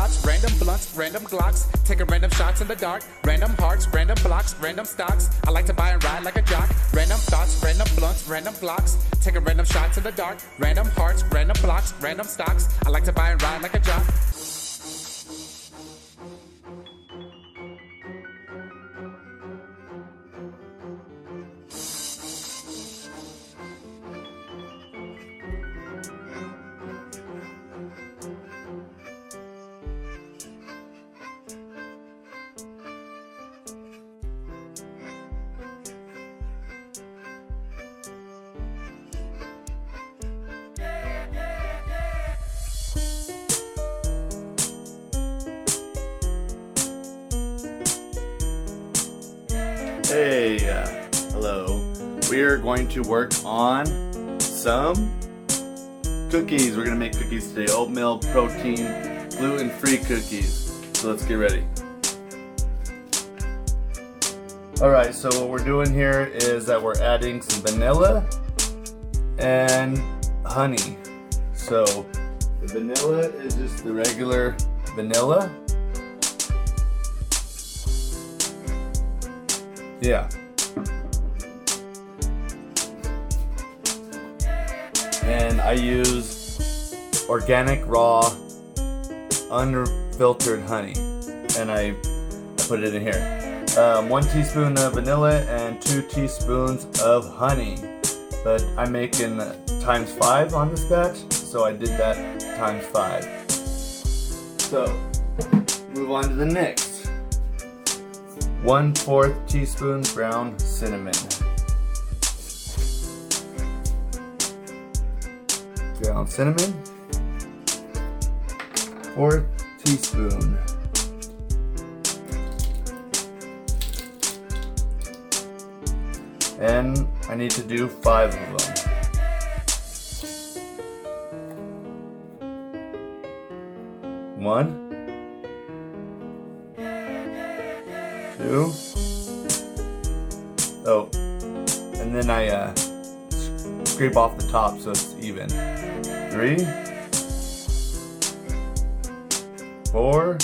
thoughts, random blunts, random glocks. Taking random shots in the dark, random hearts, random blocks, random stocks. I like to buy and ride like a jock. Random thoughts, random blunts, random glocks. Taking random shots in the dark, random hearts, random blocks, random stocks. I like to buy and ride like a jock. Hey, hello. We are going to work on some cookies. We're going to make cookies today. Oatmeal, protein, gluten-free cookies. So let's get ready. Alright, so what we're doing here is that we're adding some vanilla and honey. So the vanilla is just the regular vanilla. Yeah. And I use organic, raw, unfiltered honey. And I put it in here. 1 teaspoon of vanilla and 2 teaspoons of honey. But I'm making times 5 on this batch, so I did that times 5. So, move on to the next. 1/4 teaspoon ground cinnamon. Ground cinnamon. 1/4 teaspoon. And I need to do 5 of them. 1, 2. Oh, and then I scrape off the top so it's even. 3, 4,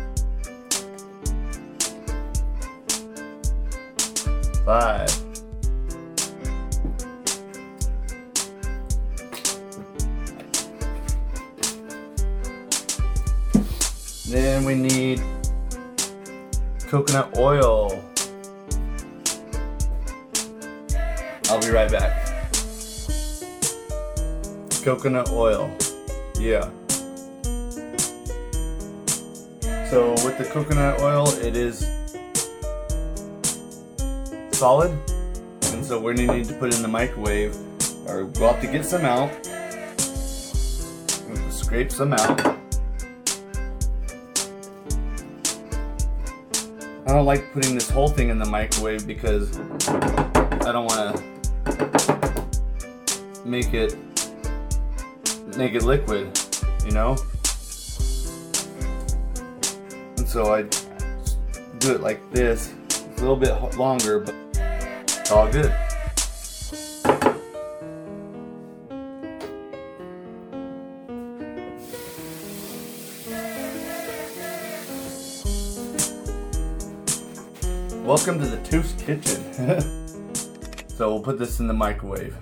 5. Then we need coconut oil. I'll be right back. Coconut oil. Yeah. So with the coconut oil, it is solid. And so we're going to need to put it in the microwave or go out to get some out. Scrape some out. I don't like putting this whole thing in the microwave because I don't want to make it liquid, you know? And so I do it like this. It's a little bit longer, but it's all good. Welcome to the Tooth's Kitchen. So we'll put this in the microwave.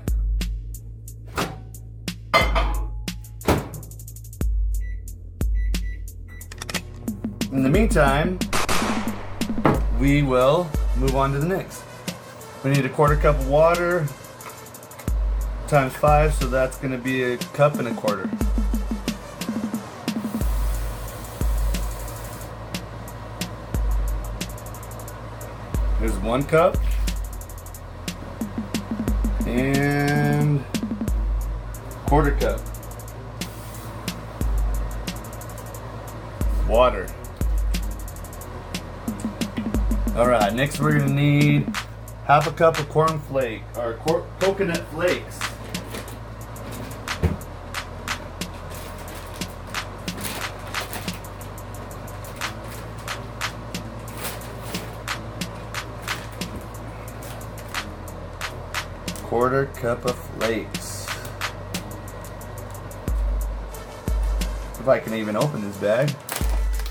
In the meantime, we will move on to the next. We need 1/4 cup of water times 5, so that's going to be 1.25 cups. There's 1 cup and 1/4 cup water. Alright, next we're going to need 1/2 cup of corn flake or coconut flakes. Quarter cup of flakes. If I can even open this bag.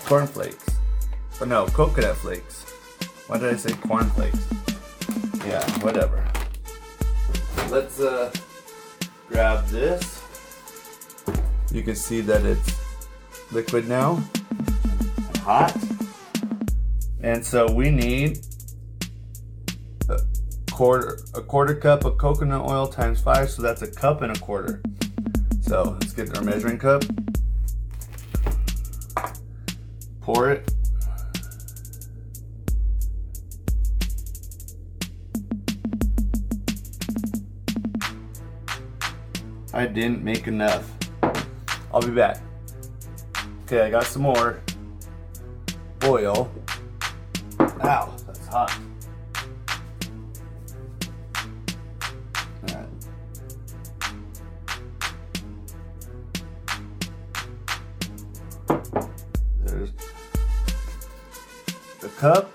cornflakes. But no, coconut flakes. Why did I say cornflakes? Yeah, whatever. Let's grab this. You can see that it's liquid now, and hot. And so we need a quarter cup of coconut oil times 5, so that's 1.25 cups. So let's get our measuring cup. Pour it. I didn't make enough. I'll be back. Okay, I got some more oil. Ow, that's hot. Alright. There's the cup.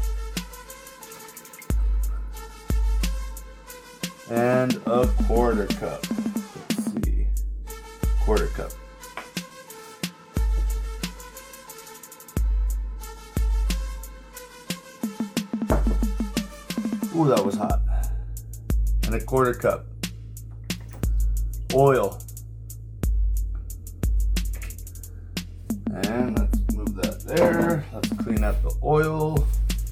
And a 1/4 cup. Let's see. 1/4 cup. Ooh, that was hot. And a 1/4 cup. Oil. And let's move that there. Let's clean up the oil.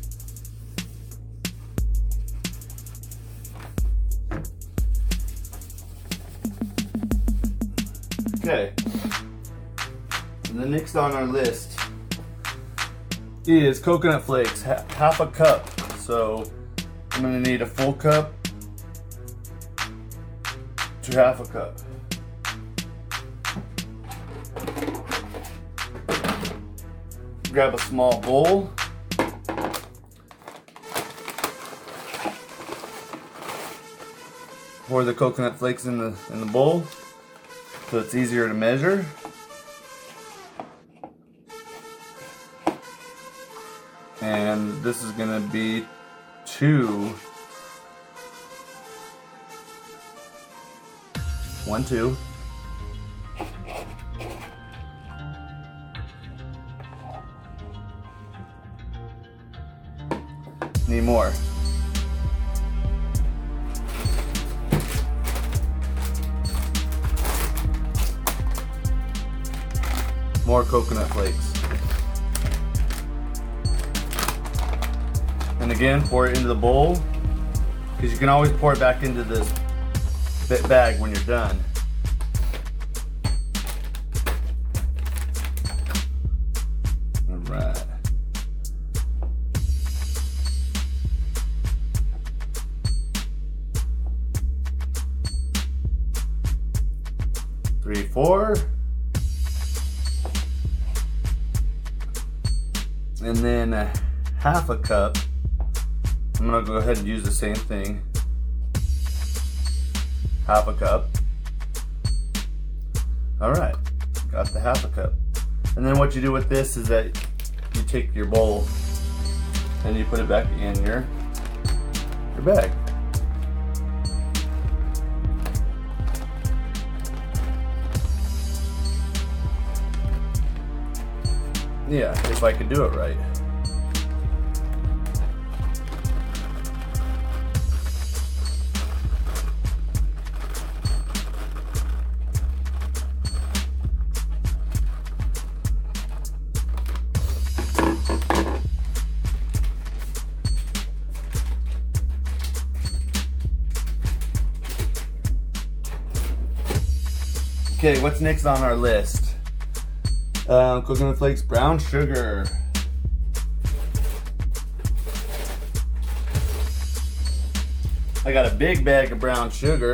Okay. And the next on our list is coconut flakes, 1/2 cup. So I'm gonna need a full cup to 1/2 cup. Grab a small bowl. Pour the coconut flakes in the bowl so it's easier to measure. And this is gonna be 2. 1, 2. Need more. More coconut flakes. And again, pour it into the bowl, because you can always pour it back into this bag when you're done. All right. Three, 4. And then 1/2 cup. I'm gonna go ahead and use the same thing. 1/2 cup. All right, got the 1/2 cup. And then what you do with this is that you take your bowl and you put it back in your bag. Yeah, if I could do it right. Okay, what's next on our list? Coconut flakes, brown sugar. I got a big bag of brown sugar.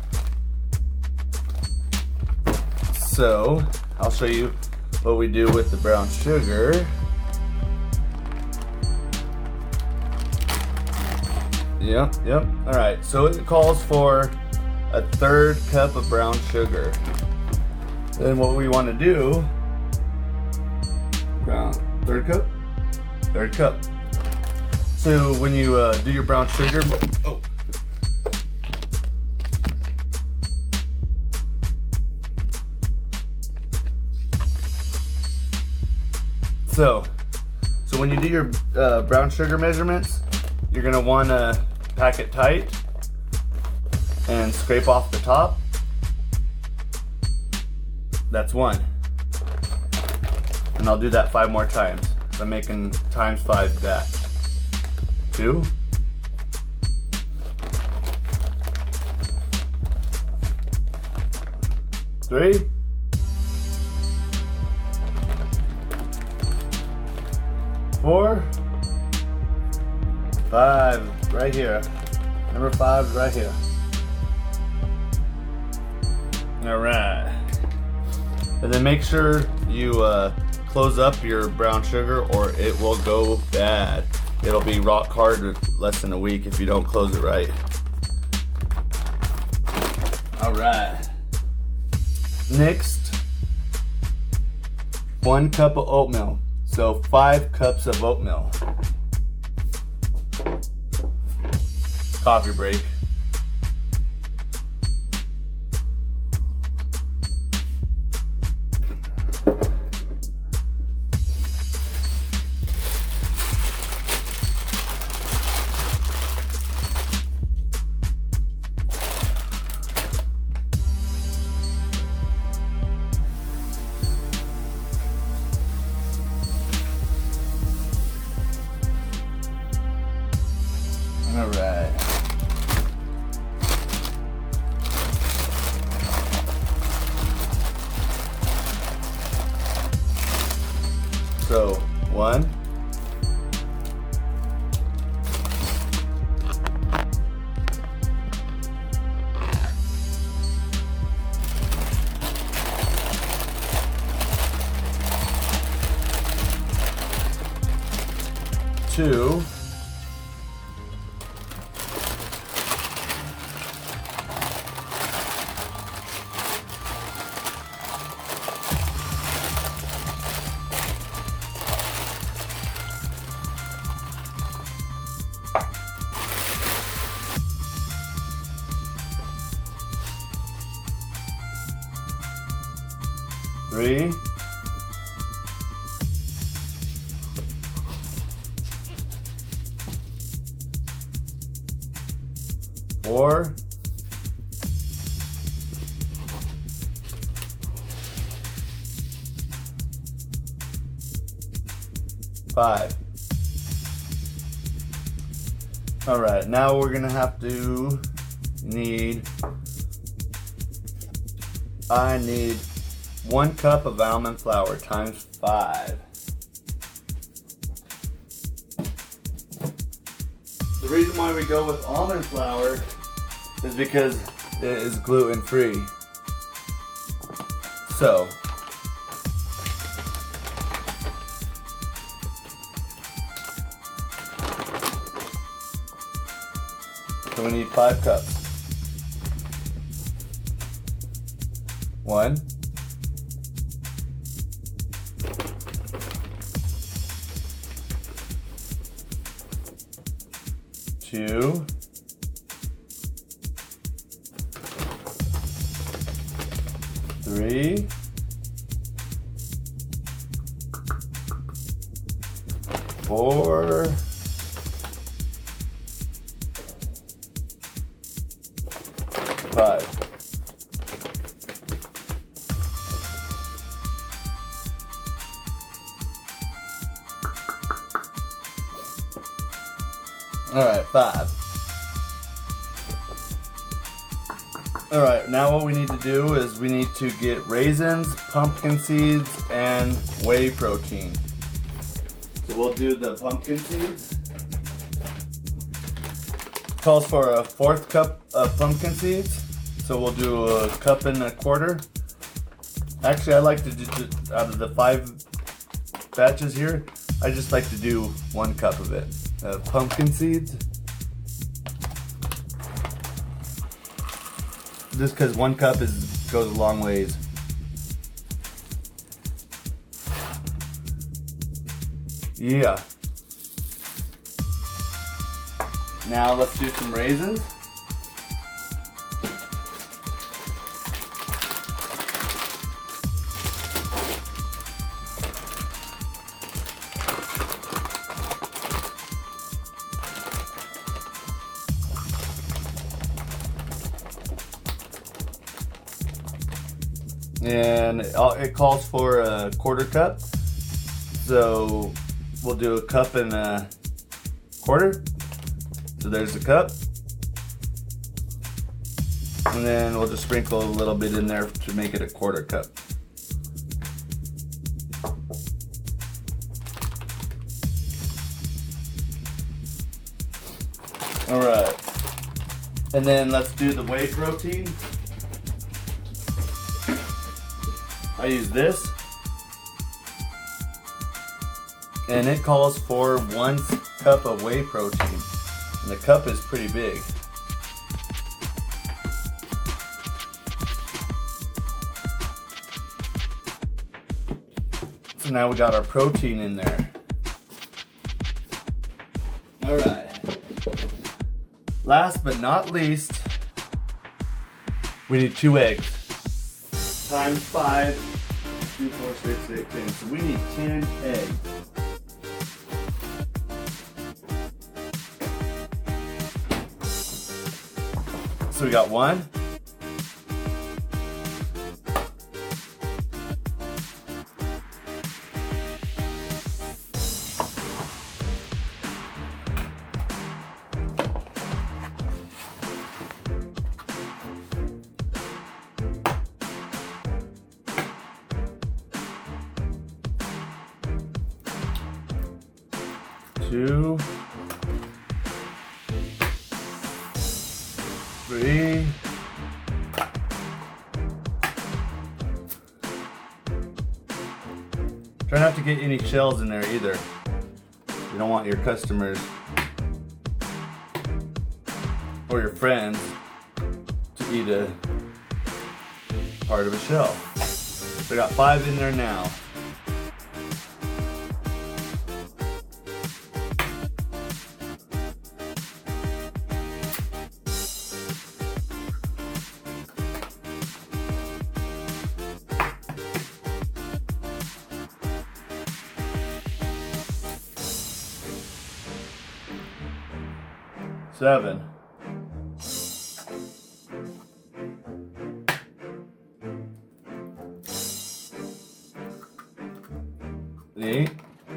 So, I'll show you what we do with the brown sugar. Yep. All right, so it calls for a 1/3 cup of brown sugar. Then what we want to do, brown, 1/3 cup, 1/3 cup. So when you do your brown sugar, So when you do your brown sugar measurements, you're gonna wanna pack it tight and scrape off the top. That's 1. And I'll do that 5 more times. So I'm making times 5 that. 2. 3. 4. 5, right here. Number 5 is right here. All right. And then make sure you close up your brown sugar or it will go bad. It'll be rock hard in less than a week if you don't close it right. All right. Next, 1 cup of oatmeal. So 5 cups of oatmeal. Coffee break. All right. So 1, 2, 3, 4, 5. All right, now we're gonna have to I need 1 cup of almond flour times 5. The reason why we go with almond flour is because it is gluten free. So we need 5 cups. 1, 2, 3, 4, 5. All right, 5. All right, now what we need to do is we need to get raisins, pumpkin seeds, and whey protein. So we'll do the pumpkin seeds. Calls for a 1/4 cup of pumpkin seeds. So we'll do 1.25 cups. Actually, I like to do, out of the 5 batches here, I just like to do 1 cup of it. Pumpkin seeds. Just because 1 cup goes a long ways. Yeah. Now let's do some raisins. and it calls for a quarter cup. So we'll do a cup and a quarter. So there's the cup. And then we'll just sprinkle a little bit in there to make it a quarter cup. All right. And then let's do the whey protein. I use this. And it calls for 1 cup of whey protein. And the cup is pretty big. So now we got our protein in there. All right. Last but not least, we need 2 eggs. Times 5, 2, 4, 6, 8, 10. So we need 10 eggs. So we got 1. Two, 3, 4. Try not to get any shells in there either. You don't want your customers or your friends to eat a part of a shell. So I got 5 in there now. Seven. 8.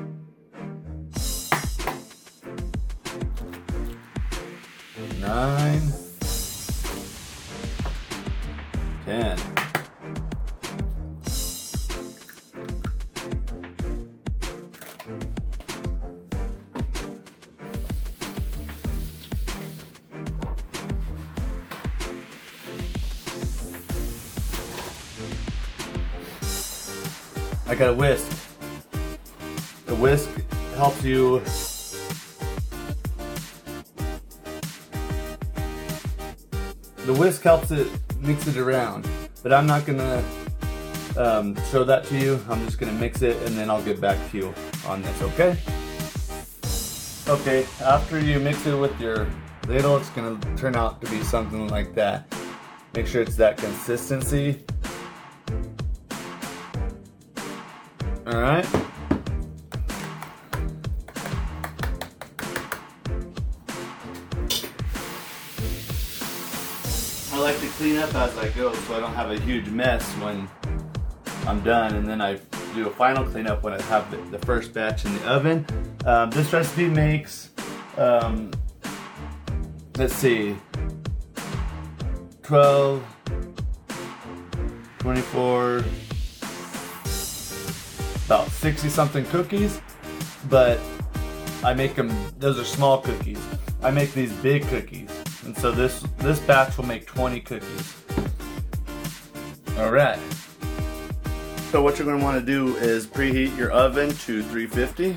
9. 10. I got a whisk. The whisk helps you it mix it around, but I'm not gonna show that to you. I'm just gonna mix it and then I'll get back to you on this, okay? Okay, after you mix it with your ladle, it's gonna turn out to be something like that. Make sure it's that consistency. All right. I like to clean up as I go so I don't have a huge mess when I'm done, and then I do a final cleanup when I have the first batch in the oven. This recipe makes, let's see, 12, 24, about 60 something cookies, but I make them, those are small cookies. I make these big cookies, and so this batch will make 20 cookies. All right. So what you're going to want to do is preheat your oven to 350.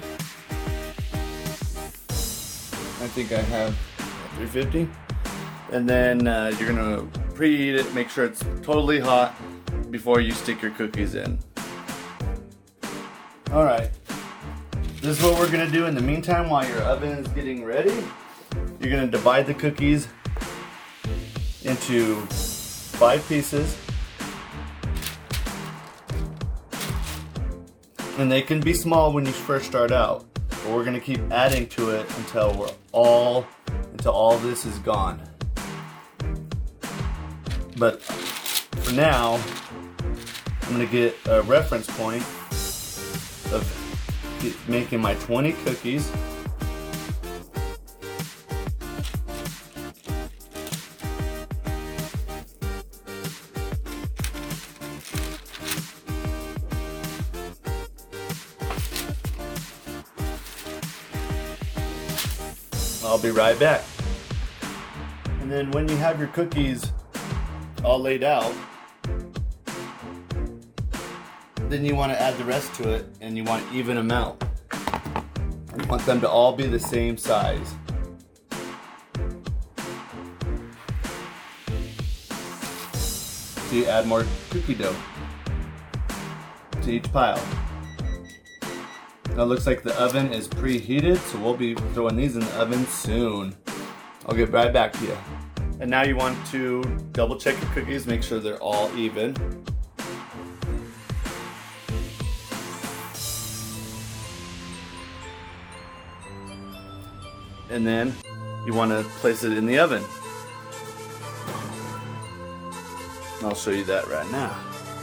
I think I have 350. And then you're going to preheat it, make sure it's totally hot before you stick your cookies in. All right, this is what we're gonna do in the meantime while your oven is getting ready. You're gonna divide the cookies into 5 pieces. And they can be small when you first start out, but we're gonna keep adding to it until all this is gone. But for now, I'm gonna get a reference point of making my 20 cookies. I'll be right back. And then when you have your cookies all laid out, then you want to add the rest to it, and you want even them out. You want them to all be the same size. So you add more cookie dough to each pile. Now it looks like the oven is preheated, so we'll be throwing these in the oven soon. I'll get right back to you. And now you want to double check your cookies, make sure they're all even. And then you want to place it in the oven. And I'll show you that right now.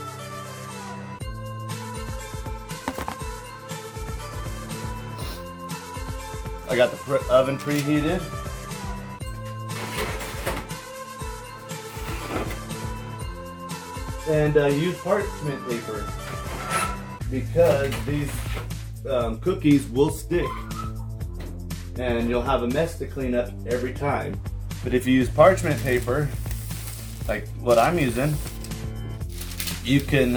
I got the oven preheated. And use parchment paper because these cookies will stick and you'll have a mess to clean up every time. But if you use parchment paper, like what I'm using, you can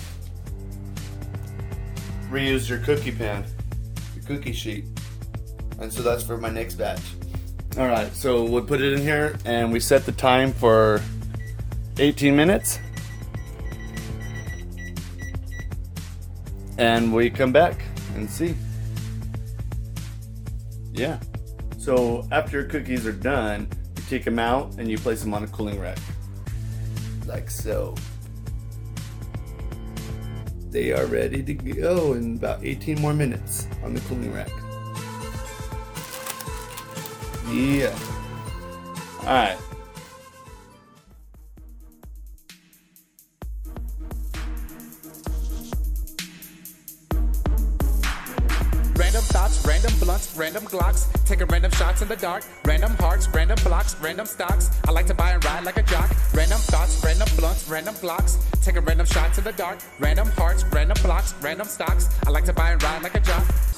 reuse your cookie pan, your cookie sheet. And so that's for my next batch. All right, so we'll put it in here and we set the time for 18 minutes. And we come back and see. Yeah. So after your cookies are done, you take them out and you place them on a cooling rack. Like so. They are ready to go in about 18 more minutes on the cooling rack. Yeah. All right. Random thoughts, random blunts, random glocks. Taking random shots in the dark. Random hearts, random blocks, random stocks. I like to buy and ride like a jock. Random thoughts, random blunts, random glocks. Taking random shots in the dark. Random hearts, random blocks, random stocks. I like to buy and ride like a jock.